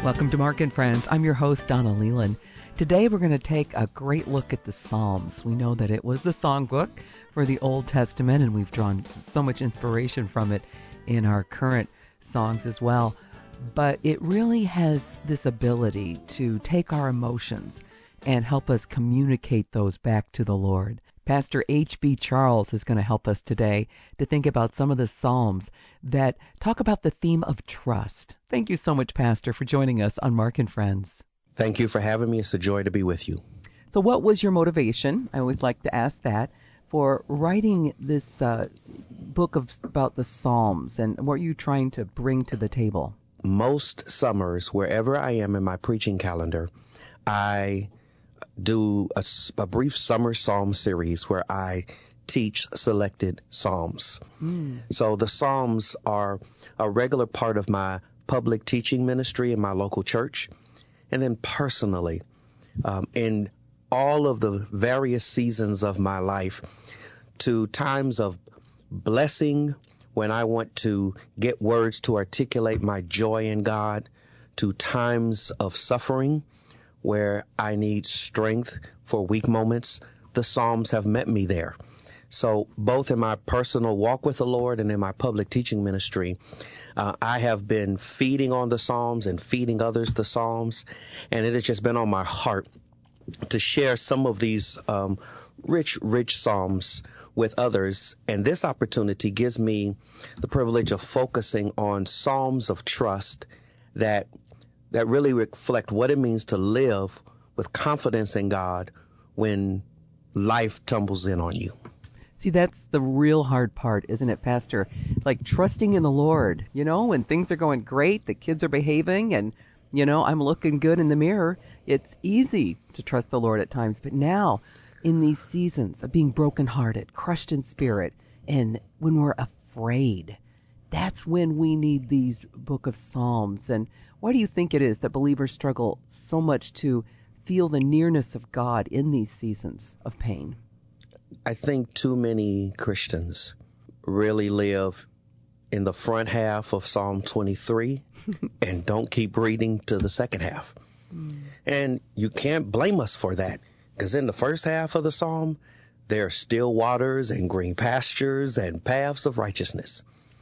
Welcome to Mark and Friends. I'm your host, Donna Leland. Today we're going to take a great look at the Psalms. We know that it was the songbook for the Old Testament, and we've drawn so much inspiration from it in our current songs as well. But it really has this ability to take our emotions and help us communicate those back to the Lord. Pastor H.B. Charles is going to help us today to think about some of the Psalms that talk about the theme of trust. Thank you so much, Pastor, for joining us on Mark and Friends. Thank you for having me. It's a joy to be with you. So what was your motivation? I always like to ask that, for writing this book about the Psalms, and what are you trying to bring to the table? Most summers, wherever I am in my preaching calendar, I do a brief summer psalm series where I teach selected psalms. So the psalms are a regular part of my public teaching ministry in my local church. And then personally, in all of the various seasons of my life, to times of blessing when I want to get words to articulate my joy in God, to times of suffering where I need strength for weak moments, the Psalms have met me there. So both in my personal walk with the Lord and in my public teaching ministry, I have been feeding on the Psalms and feeding others the Psalms, and it has just been on my heart to share some of these rich Psalms with others. And this opportunity gives me the privilege of focusing on Psalms of trust that really reflect what it means to live with confidence in God when life tumbles in on you. See, that's the real hard part, isn't it, Pastor? Like trusting in the Lord, when things are going great, the kids are behaving, and, I'm looking good in the mirror. It's easy to trust the Lord at times. But now, in these seasons of being brokenhearted, crushed in spirit, and when we're afraid, that's when we need these book of Psalms. And why do you think it is that believers struggle so much to feel the nearness of God in these seasons of pain? I think too many Christians really live in the front half of Psalm 23 and don't keep reading to the second half. And you can't blame us for that, because in the first half of the Psalm, there are still waters and green pastures and paths of righteousness.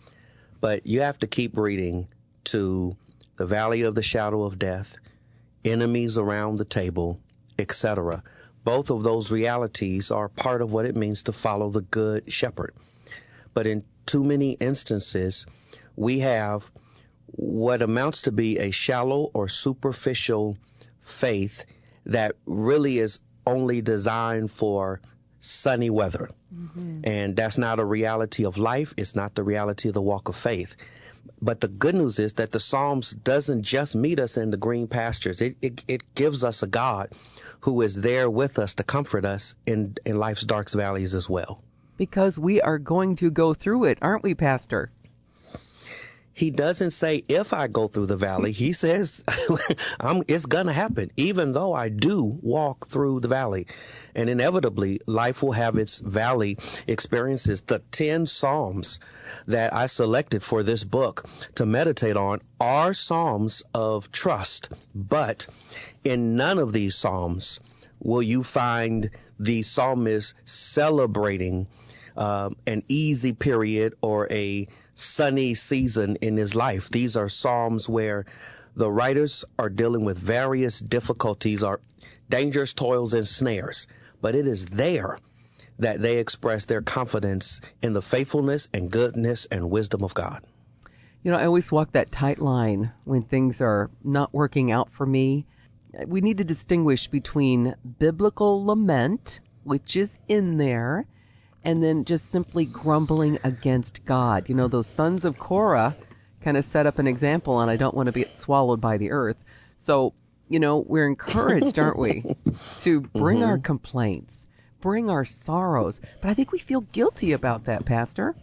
But you have to keep reading to the valley of the shadow of death, enemies around the table, etc. Both of those realities are part of what it means to follow the good shepherd. But in too many instances, we have what amounts to be a shallow or superficial faith that really is only designed for sunny weather. And that's not a reality of life. It's not the reality of the walk of faith. But the good news is that the Psalms doesn't just meet us in the green pastures. It gives us a God who is there with us to comfort us in life's dark valleys as well. Because we are going to go through it, aren't we, Pastor? He doesn't say, if I go through the valley. He says, it's going to happen, even though I do walk through the valley. And inevitably, life will have its valley experiences. The 10 Psalms that I selected for this book to meditate on are Psalms of trust. But in none of these Psalms will you find the psalmist celebrating an easy period or a sunny season in his life. These are Psalms where the writers are dealing with various difficulties or dangerous toils and snares. But it is there that they express their confidence in the faithfulness and goodness and wisdom of God. I always walk that tight line when things are not working out for me. We need to distinguish between biblical lament, which is in there, and then just simply grumbling against God. Those sons of Korah kind of set up an example, and I don't want to be swallowed by the earth. So, we're encouraged, aren't we, to bring our complaints, bring our sorrows. But I think we feel guilty about that, Pastor.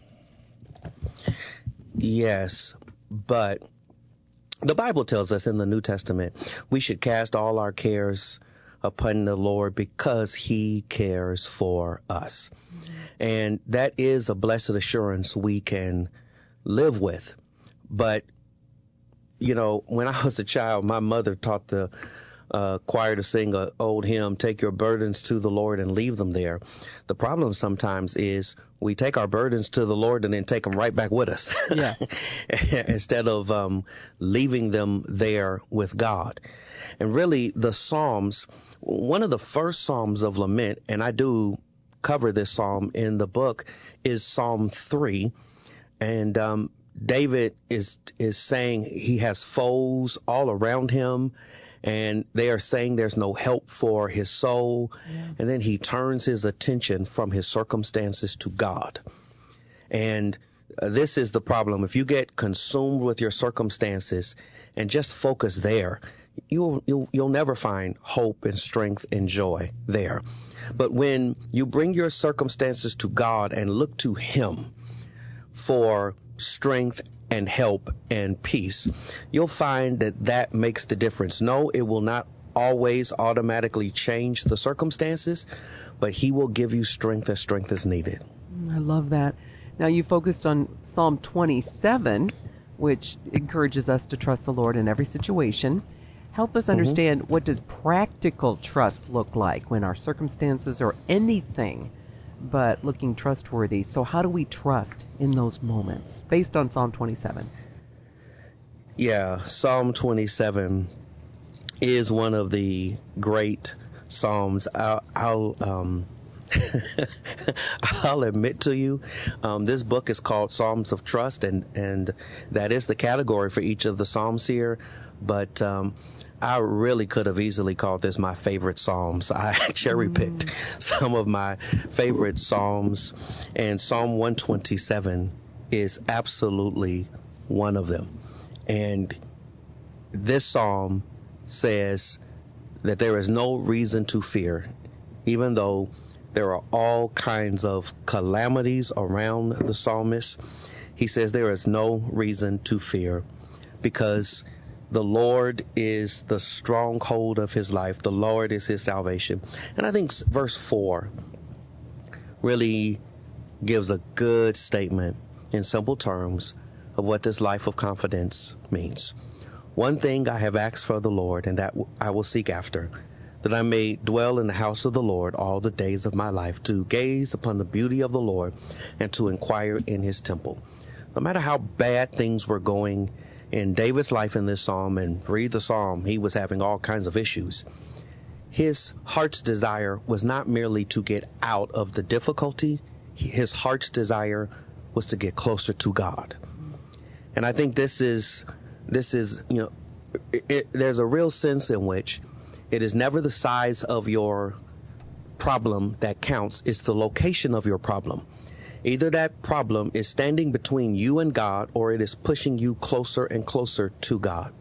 Yes, but the Bible tells us in the New Testament we should cast all our cares upon the Lord because he cares for us. And that is a blessed assurance we can live with. But when I was a child, my mother taught the choir to sing an old hymn, "Take your burdens to the Lord and leave them there." The problem sometimes is we take our burdens to the Lord and then take them right back with us. Yeah. Instead of leaving them there with God. And really, the Psalms, one of the first Psalms of lament, and I do cover this psalm in the book, is Psalm 3. And David is saying he has foes all around him, and they are saying there's no help for his soul. Yeah. And then he turns his attention from his circumstances to God. And this is the problem. If you get consumed with your circumstances and just focus there, you'll never find hope and strength and joy there. But when you bring your circumstances to God and look to him for strength and help and peace, you'll find that makes the difference. No, it will not always automatically change the circumstances, but he will give you strength as strength is needed. I love that. Now, you focused on Psalm 27, which encourages us to trust the Lord in every situation. Help us understand, what does practical trust look like when our circumstances are anything but looking trustworthy? So how do we trust in those moments based on Psalm 27? Yeah, Psalm 27 is one of the great Psalms. I'll admit to you, this book is called Psalms of Trust, and that is the category for each of the Psalms here. But I really could have easily called this my favorite Psalms. I cherry-picked some of my favorite Psalms, and Psalm 127 is absolutely one of them. And this Psalm says that there is no reason to fear, even though there are all kinds of calamities around the psalmist. He says there is no reason to fear because the Lord is the stronghold of his life. The Lord is his salvation. And I think verse 4 really gives a good statement in simple terms of what this life of confidence means. One thing I have asked for the Lord, and that I will seek after, that I may dwell in the house of the Lord all the days of my life, to gaze upon the beauty of the Lord and to inquire in his temple. No matter how bad things were going in David's life in this psalm, and read the psalm, he was having all kinds of issues. His heart's desire was not merely to get out of the difficulty. His heart's desire was to get closer to God. And I think this is, there's a real sense in which it is never the size of your problem that counts. It's the location of your problem. Either that problem is standing between you and God, or it is pushing you closer and closer to God.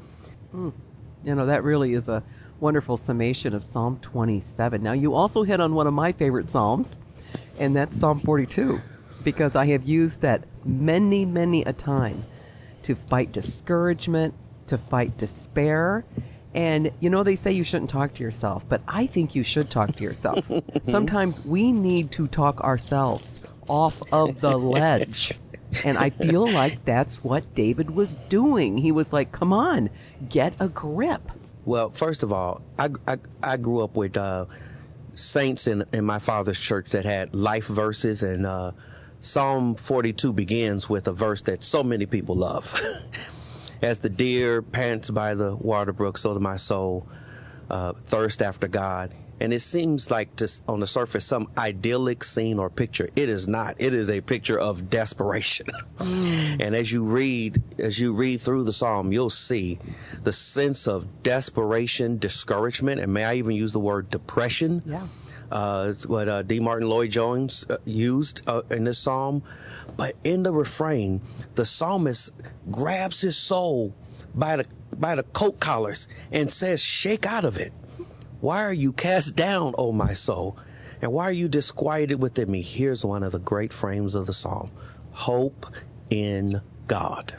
That really is a wonderful summation of Psalm 27. Now, you also hit on one of my favorite Psalms, and that's Psalm 42, because I have used that many, many a time to fight discouragement, to fight despair. And, they say you shouldn't talk to yourself, but I think you should talk to yourself. Sometimes we need to talk ourselves off of the ledge. And I feel like that's what David was doing. He was like, come on, get a grip. Well, first of all, I grew up with saints in my father's church that had life verses, and Psalm 42 begins with a verse that so many people love. As the deer pants by the water brook, so do my soul thirst after God. And it seems like, just on the surface, some idyllic scene or picture. It is not. It is a picture of desperation. And as you read through the psalm, you'll see the sense of desperation, discouragement, and may I even use the word depression? Yeah. What D. Martin Lloyd-Jones used in this psalm. But in the refrain, the psalmist grabs his soul by the coat collars and says, "Shake out of it. Why are you cast down, O my soul? And why are you disquieted within me?" Here's one of the great frames of the psalm. Hope in God.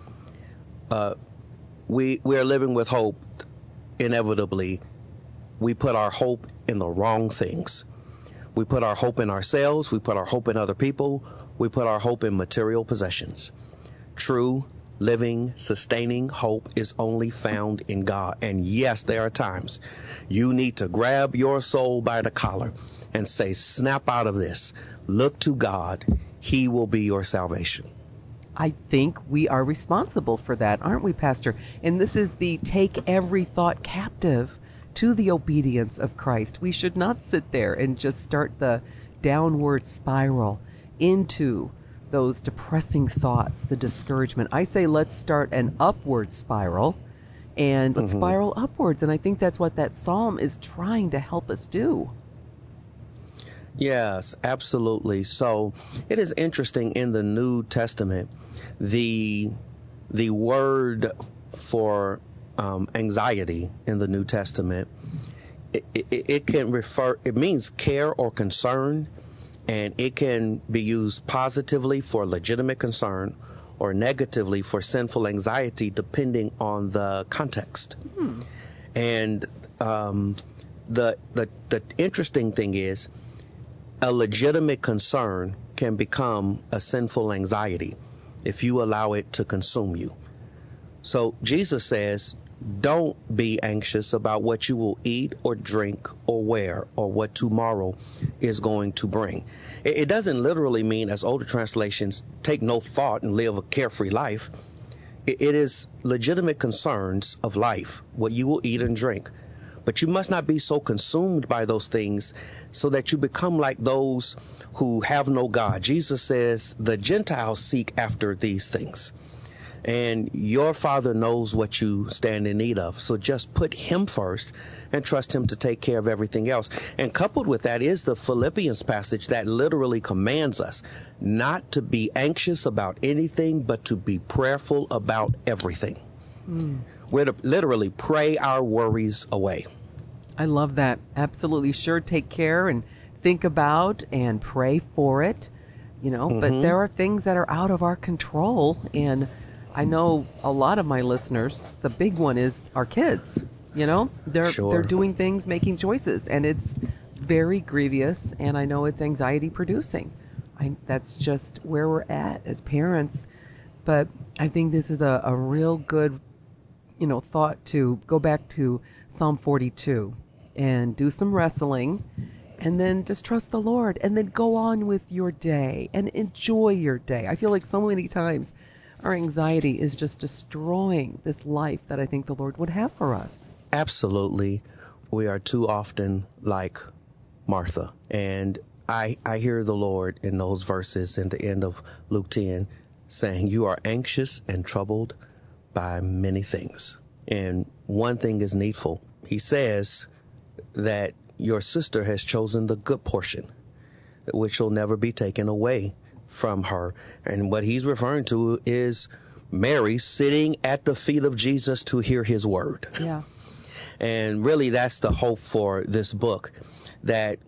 We are living with hope. Inevitably, we put our hope in the wrong things. We put our hope in ourselves. We put our hope in other people. We put our hope in material possessions. True, living, sustaining hope is only found in God. And yes, there are times you need to grab your soul by the collar and say, snap out of this. Look to God. He will be your salvation. I think we are responsible for that, aren't we, Pastor? And this is the take every thought captive to the obedience of Christ. We should not sit there and just start the downward spiral into those depressing thoughts, the discouragement. I say let's start an upward spiral and let's spiral upwards. And I think that's what that psalm is trying to help us do. Yes, absolutely. So it is interesting in the New Testament, the word for anxiety in the New Testament, it means care or concern, and it can be used positively for legitimate concern or negatively for sinful anxiety, depending on the context. And the interesting thing is, a legitimate concern can become a sinful anxiety if you allow it to consume you. So Jesus says, don't be anxious about what you will eat or drink or wear or what tomorrow is going to bring. It doesn't literally mean, as older translations, take no thought and live a carefree life. It is legitimate concerns of life, what you will eat and drink. But you must not be so consumed by those things so that you become like those who have no God. Jesus says the Gentiles seek after these things. And your Father knows what you stand in need of. So just put him first and trust him to take care of everything else. And coupled with that is the Philippians passage that literally commands us not to be anxious about anything, but to be prayerful about everything. We're to literally pray our worries away. I love that. Absolutely. Sure, take care and think about and pray for it, but there are things that are out of our control. And I know a lot of my listeners, the big one is our kids. They're doing things, making choices, and it's very grievous, and I know it's anxiety producing. That's just where we're at as parents. But I think this is a real good thought to go back to Psalm 42 and do some wrestling and then just trust the Lord and then go on with your day and enjoy your day. I feel like so many times our anxiety is just destroying this life that I think the Lord would have for us. Absolutely. We are too often like Martha. And I hear the Lord in those verses in the end of Luke 10 saying, you are anxious and troubled by many things, and one thing is needful. He says that your sister has chosen the good portion, which will never be taken away from her. And what he's referring to is Mary sitting at the feet of Jesus to hear his word. Yeah. And really, that's the hope for this book, that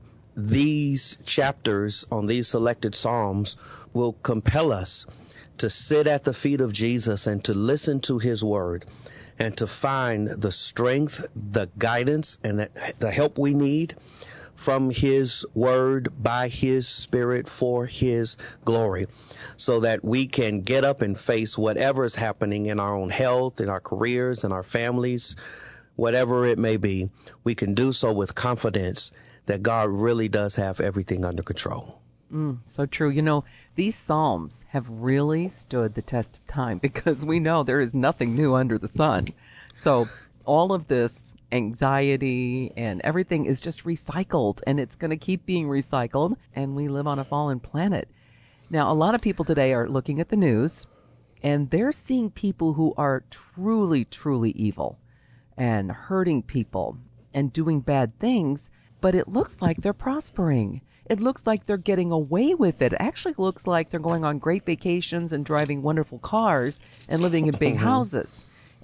these chapters on these selected Psalms will compel us to sit at the feet of Jesus and to listen to his word and to find the strength, the guidance, and the help we need from his word, by his spirit, for his glory, so that we can get up and face whatever is happening in our own health, in our careers, in our families, whatever it may be. We can do so with confidence that God really does have everything under control. So true. These Psalms have really stood the test of time because we know there is nothing new under the sun. So all of this anxiety and everything is just recycled, and it's going to keep being recycled, and we live on a fallen planet. Now, a lot of people today are looking at the news, and they're seeing people who are truly, truly evil and hurting people and doing bad things, but it looks like they're prospering. It looks like they're getting away with it. It actually looks like they're going on great vacations and driving wonderful cars and living in big houses.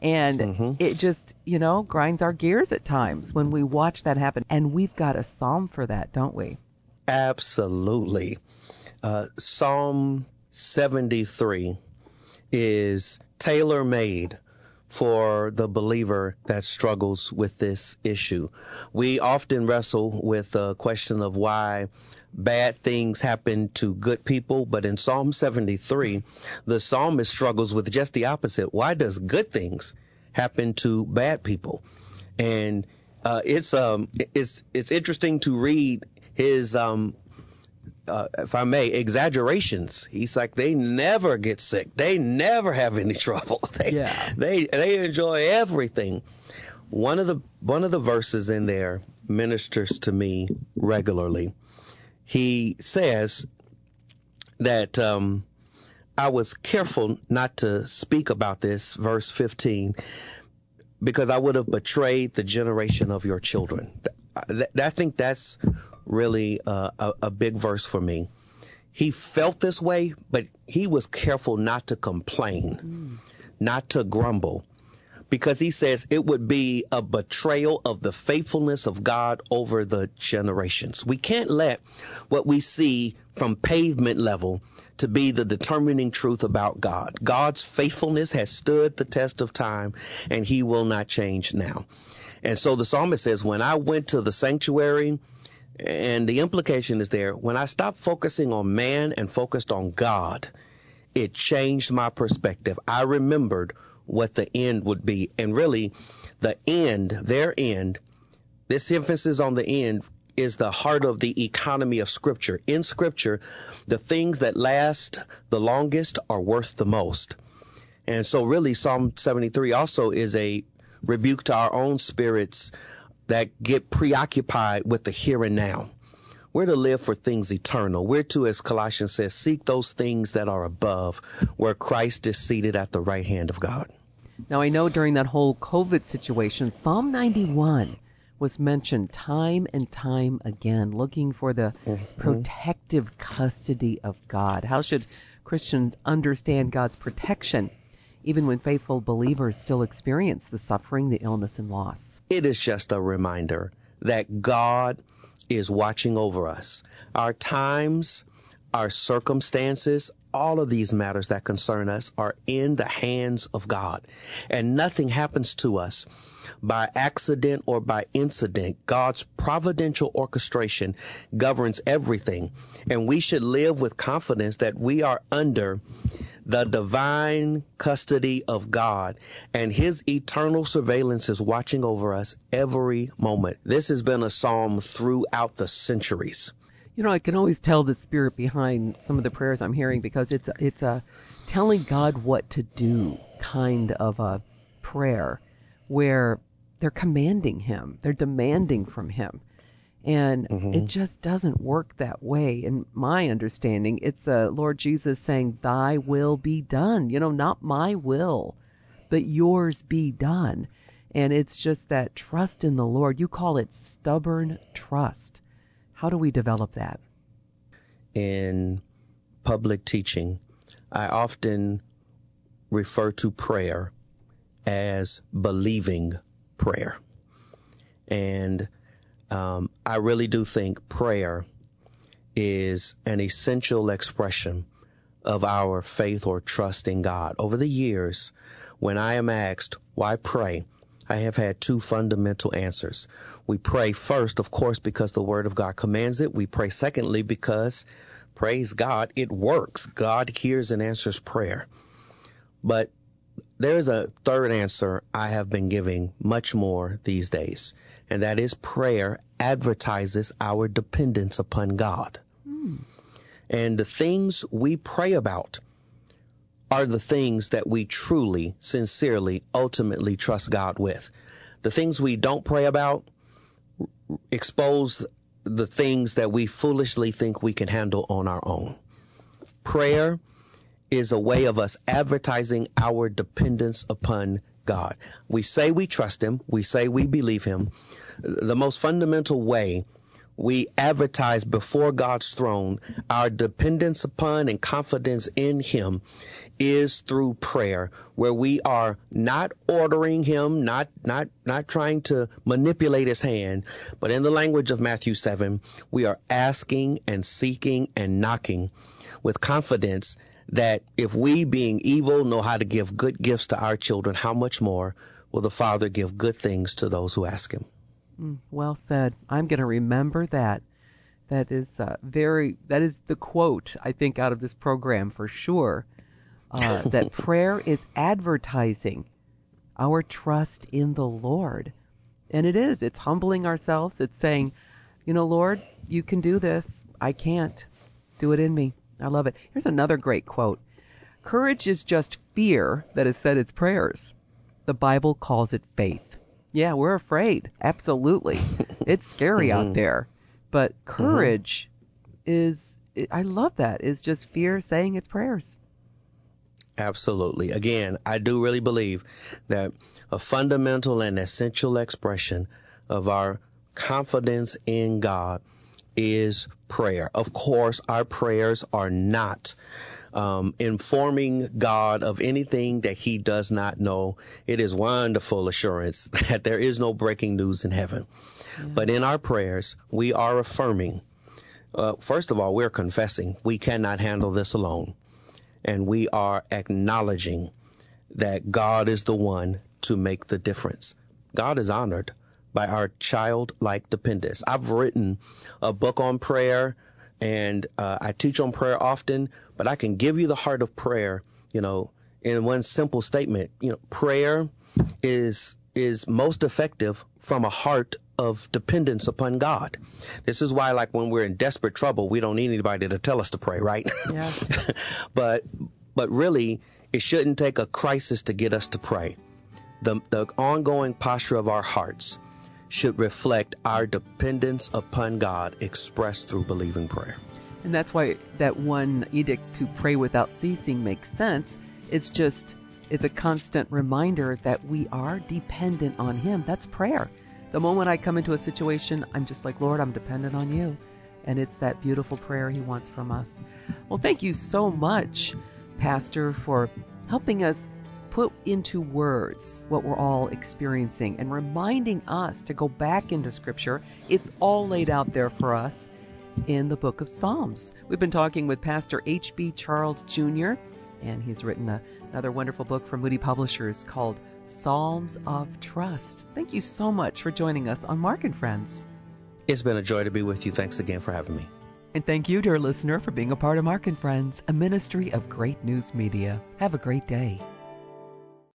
And it just, grinds our gears at times when we watch that happen. And we've got a psalm for that, don't we? Absolutely. Psalm 73 is tailor-made for the believer that struggles with this issue. We often wrestle with the question of why bad things happen to good people, but in Psalm 73, the psalmist struggles with just the opposite. Why does good things happen to bad people? And it's interesting to read his if I may, exaggerations. He's like, they never get sick. They never have any trouble. They enjoy everything. One of the verses in there ministers to me regularly. He says that I was careful not to speak about this, verse 15, because I would have betrayed the generation of your children. I think that's really a big verse for me. He felt this way, but he was careful not to complain, not to grumble, because he says it would be a betrayal of the faithfulness of God over the generations. We can't let what we see from pavement level to be the determining truth about God. God's faithfulness has stood the test of time, and he will not change now. And so the psalmist says, when I went to the sanctuary, and the implication is there, when I stopped focusing on man and focused on God, it changed my perspective. I remembered what the end would be. And really, the end, their end, this emphasis on the end is the heart of the economy of Scripture. In Scripture, the things that last the longest are worth the most. And so really, Psalm 73 also is a rebuke to our own spirits that get preoccupied with the here and now. We're to live for things eternal. We're to, as Colossians says, seek those things that are above, where Christ is seated at the right hand of God. Now, I know during that whole COVID situation, Psalm 91 was mentioned time and time again, looking for the protective custody of God. How should Christians understand God's protection, even when faithful believers still experience the suffering, the illness, and loss? It is just a reminder that God is watching over us. Our times, our circumstances, all of these matters that concern us are in the hands of God. And nothing happens to us by accident or by incident. God's providential orchestration governs everything. And we should live with confidence that we are under the divine custody of God, and his eternal surveillance is watching over us every moment. This has been a psalm throughout the centuries. You know, I can always tell the spirit behind some of the prayers I'm hearing, because it's a telling God what to do kind of a prayer where they're commanding him, they're demanding from him. And it just doesn't work that way. In my understanding, it's Lord Jesus saying, thy will be done. You know, not my will, but yours be done. And it's just that trust in the Lord. You call it stubborn trust. How do we develop that? In public teaching, I often refer to prayer as believing prayer. And I really do think prayer is an essential expression of our faith or trust in God. Over the years, when I am asked why pray, I have had two fundamental answers. We pray first, of course, because the Word of God commands it. We pray secondly because, praise God, it works. God hears and answers prayer. But there's a third answer I have been giving much more these days, and that is prayer advertises our dependence upon God. And the things we pray about are the things that we truly, sincerely, ultimately trust God with. The things we don't pray about expose the things that we foolishly think we can handle on our own. Prayer is a way of us advertising our dependence upon God. We say we trust him. We say we believe him. The most fundamental way we advertise before God's throne our dependence upon and confidence in him is through prayer, where we are not ordering him, not trying to manipulate his hand, but in the language of Matthew 7, we are asking and seeking and knocking with confidence that if we, being evil, know how to give good gifts to our children, how much more will the Father give good things to those who ask him? Well said. I'm going to remember that. That is the quote, I think, out of this program for sure, that prayer is advertising our trust in the Lord. And it is. It's humbling ourselves. It's saying, Lord, you can do this. I can't. Do it in me. I love it. Here's another great quote. Courage is just fear that has said its prayers. The Bible calls it faith. Yeah, we're afraid. Absolutely. It's scary out there. But courage is, I love that, is just fear saying its prayers. Absolutely. Again, I do really believe that a fundamental and essential expression of our confidence in God is prayer. Of course, our prayers are not informing God of anything that he does not know. It is wonderful assurance that there is no breaking news in heaven. Yeah. But in our prayers, we are affirming, first of all, we're confessing we cannot handle this alone. And we are acknowledging that God is the one to make the difference. God is honored by our childlike dependence. I've written a book on prayer, and I teach on prayer often, but I can give you the heart of prayer, in one simple statement. Prayer is most effective from a heart of dependence upon God. This is why, like, when we're in desperate trouble, we don't need anybody to tell us to pray, right? Yes. But really, it shouldn't take a crisis to get us to pray. The ongoing posture of our hearts should reflect our dependence upon God expressed through believing prayer. And that's why that one edict to pray without ceasing makes sense. It's a constant reminder that we are dependent on him. That's prayer. The moment I come into a situation, I'm just like, Lord, I'm dependent on you. And it's that beautiful prayer he wants from us. Well, thank you so much, Pastor, for helping us put into words what we're all experiencing and reminding us to go back into Scripture. It's all laid out there for us in the book of Psalms. We've been talking with Pastor H.B. Charles Jr., and he's written another wonderful book from Moody Publishers called Psalms of Trust. Thank you so much for joining us on Mark and Friends. It's been a joy to be with you. Thanks again for having me. And thank you, dear listener, for being a part of Mark and Friends, a ministry of Great News Media. Have a great day.